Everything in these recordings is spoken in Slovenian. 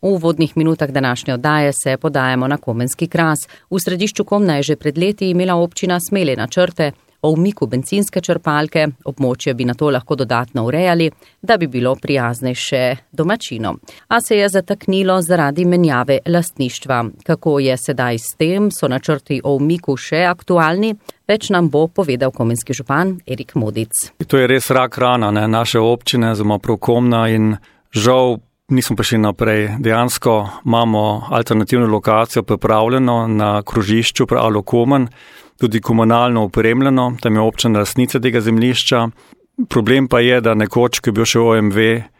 V uvodnih minutah današnje oddaje se podajamo na Komenski kras. V središču Komna je že pred leti imela občina smele načrte o umiku bencinske črpalke, območje bi na to lahko dodatno urejali, da bi bilo prijaznejše domačinom. A se je zataknilo zaradi menjave lastništva. Kako je sedaj s tem, so načrti o umiku še aktualni? Več nam bo povedal komenski župan Erik Modic. To je res rak rana naše občine, zelo prav Komna in žal nismo prišli naprej. Dejansko imamo alternativno lokacijo pripravljeno na krožišču Alo Komen, tudi komunalno opremljeno, tam je občina lastnica tega zemljišča. Problem pa je, da nekoč, ko je bil še OMV,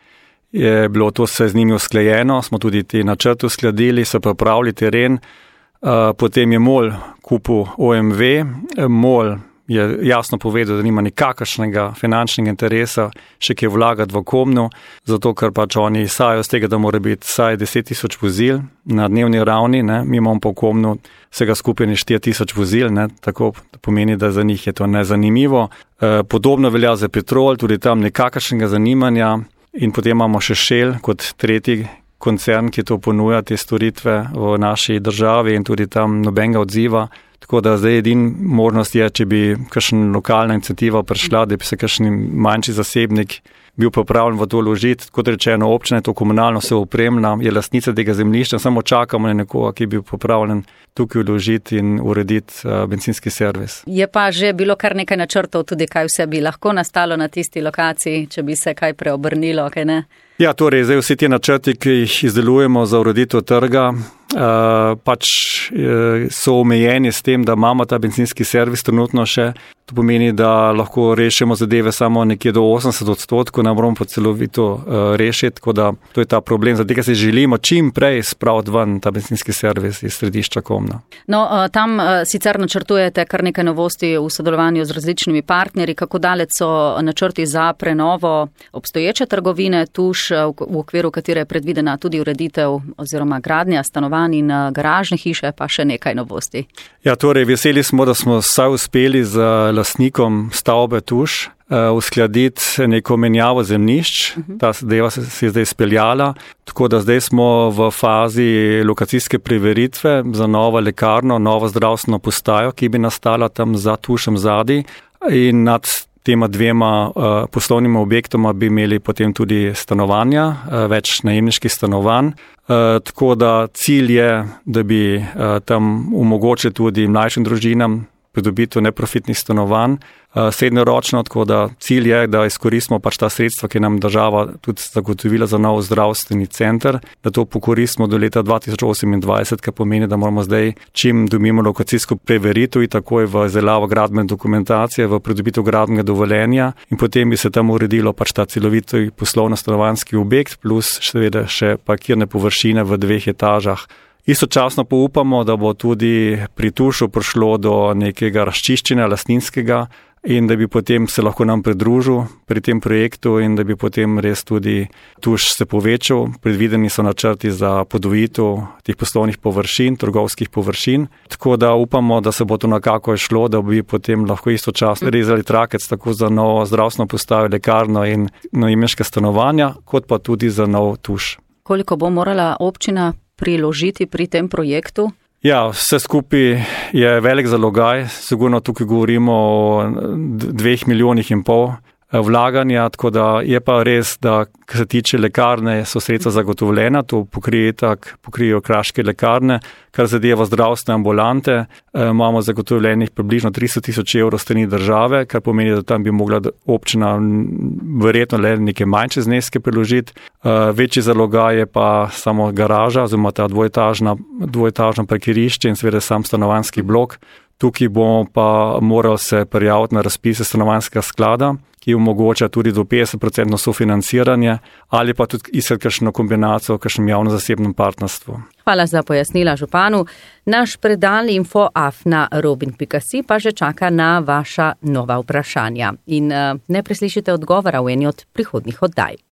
je bilo to vse z njimi usklajeno, smo tudi te načrte uskladili, so pripravili teren, potem je MOL kupil OMV, MOL je jasno povedal, da nima nikakršnega finančnega interesa še kaj vlagati v Komnu, zato ker pač oni izhajajo z tega, da mora biti vsaj 10 000 vozil na dnevni ravni, ne? Mi imamo po Komnu vsega skupaj 4 000 vozil, ne? Tako pomeni, da za njih je to nezanimivo. Podobno velja za Petrol, tudi tam nikakršnega zanimanja in potem imamo še Shell kot tretji koncern, ki to ponuja, te storitve v naši državi in tudi tam nobenega odziva. Tako da zdaj edina možnost je, če bi kakšna lokalna iniciativa prišla, da bi se kakšen manjši zasebnik bil pripravljen v to vložiti. Kot rečeno, občina je to komunalno vse opremljena, je lastnica tega zemljišča, samo čakamo na nekoga, ki bi bil pripravljen tukaj vložiti in urediti bencinski servis. Je pa že bilo kar nekaj načrtov tudi, kaj vse bi lahko nastalo na tisti lokaciji, če bi se kaj preobrnilo, kaj ne? Ja, torej, zdaj vsi ti načrti, ki jih izdelujemo za ureditev trga, pač so omejeni s tem, da imamo ta bencinski servis trenutno še. To pomeni, da lahko rešimo zadeve samo nekje do 80%, ne moramo pa celovito rešiti, tako da to je ta problem. Zato se želimo čim prej spraviti ven ta bencinski servis iz središča Komna. No, tam sicer načrtujete kar nekaj novosti v sodelovanju z različnimi partnerji. Kako daleč so načrti za prenovo obstoječe trgovine Tuš, v okviru katere je predvidena tudi ureditev oziroma gradnja stanovanj in garažne hiše, pa še nekaj novosti? Ja, torej, veseli smo, da smo vsaj uspeli z lastnikom stavbe Tuš uskladiti neko menjavo zemljišč. Ta zadeva se je zdaj izpeljala, tako da zdaj smo v fazi lokacijske preveritve za novo lekarno, novo zdravstveno postajo, ki bi nastala tam za Tušem zadaj in nad tema dvema poslovnima objektoma bi imeli potem tudi stanovanja, več najemniških stanovanj. Tako da cilj je, da bi tam omogočili tudi mlajšim družinam pridobitev neprofitnih stanovanj srednjeročno, tako da cilj je, da izkoristimo pač ta sredstva, ki nam država tudi zagotovila za nov zdravstveni center, da to pokoristimo do leta 2028, kar pomeni, da moramo zdaj čim dobimo lokacijsko preveritev in takoj v izdelavo gradbene dokumentacije, v pridobitev gradbenega dovoljenja in potem bi se tam uredilo pač ta celovito poslovno-stanovanjski objekt plus seveda še parkirne površine v 2 etažah. Istočasno pa upamo, da bo tudi pri Tušu prišlo do nekega razčiščenja lastninskega in da bi potem se lahko nam pridružil pri tem projektu in da bi potem res tudi Tuš se povečal. Predvideni so načrti za podvojitev teh poslovnih površin, trgovskih površin. Tako da upamo, da se bo to nekako šlo, da bi potem lahko istočasno rezali trakec tako za novo zdravstveno postajo, lekarno in najemniška stanovanja, kot pa tudi za nov Tuš. Koliko bo morala občina priložiti pri tem projektu? Ja, vse skupaj je velik zalogaj. Sigurno tukaj govorimo o 2,5 milijona vlaganja, tako da je pa res, da kar se tiče lekarne, so sredstva zagotovljena, to pokrijejo kraške lekarne, kar zadeva zdravstvene ambulante, imamo zagotovljenih približno 300 000 evrov strani države, kar pomeni, da tam bi mogla občina verjetno le neke manjše zneske priložiti. Večji zalogaj je pa samo garaža, oziroma ta dvoetažno parkirišče in seveda sam stanovanjski blok. Tukaj bomo pa morali se prijaviti na razpise stanovanjskega sklada, ki omogoča tudi do 50% sofinanciranje ali pa tudi iskati kakšno kombinacijo v kakšnem javno-zasebnem partnerstvu. Hvala za pojasnila županu. Naš predal info@robin.si pa že čaka na vaša nova vprašanja. In ne preslišite odgovora v eni od prihodnjih oddaj.